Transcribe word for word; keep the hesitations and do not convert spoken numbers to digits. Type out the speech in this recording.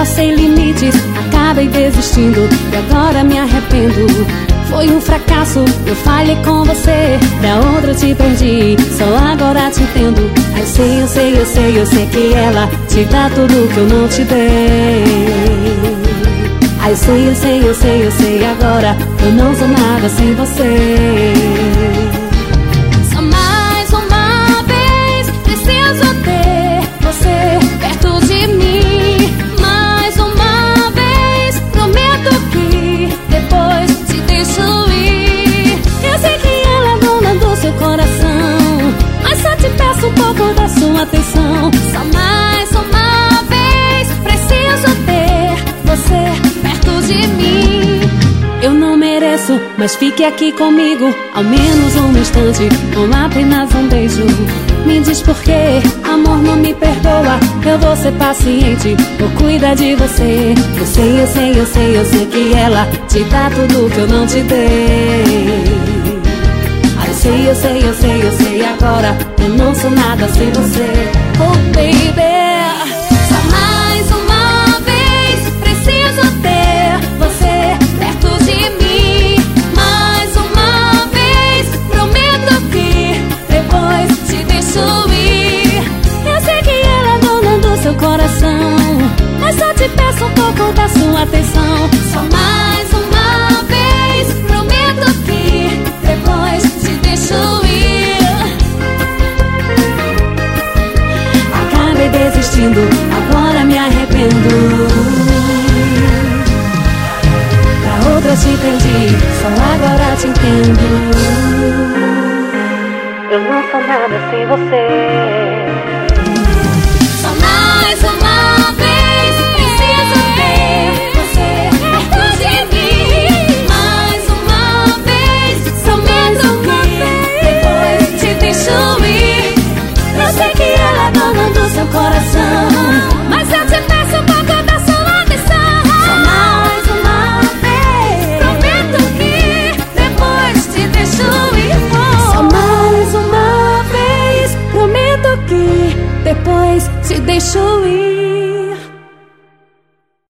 sem limites, acabei desistindo e agora me arrependo. Foi um fracasso, eu falhei com você, pra outra eu te perdi, só agora te entendo. Eu sei, eu sei, eu sei, eu sei que ela te dá tudo que eu não te dei. Ah, eu sei, eu sei, eu sei, eu sei agora, eu não sou nada sem você. Só mais uma vez preciso ter você perto de mim. Mais uma vez prometo que depois te deixo ir. Eu sei que ela é dona do seu coração, mas só te peço um pouco da sua atenção. Só mais uma vez preciso ter você perto de mim. Eu não mereço, mas fique aqui comigo, ao menos um instante, ou apenas um beijo. Me diz por quê, amor não me perdoa. Eu vou ser paciente, vou cuidar de você. Eu sei, eu sei, eu sei, eu sei que ela te dá tudo que eu não te dei. Ah, eu sei, eu sei, eu sei, eu sei agora, eu não sou nada sem você. Oh baby, mas só te peço um pouco da sua atenção. Só mais uma vez prometo que depois te deixo ir. Acabei desistindo, agora me arrependo.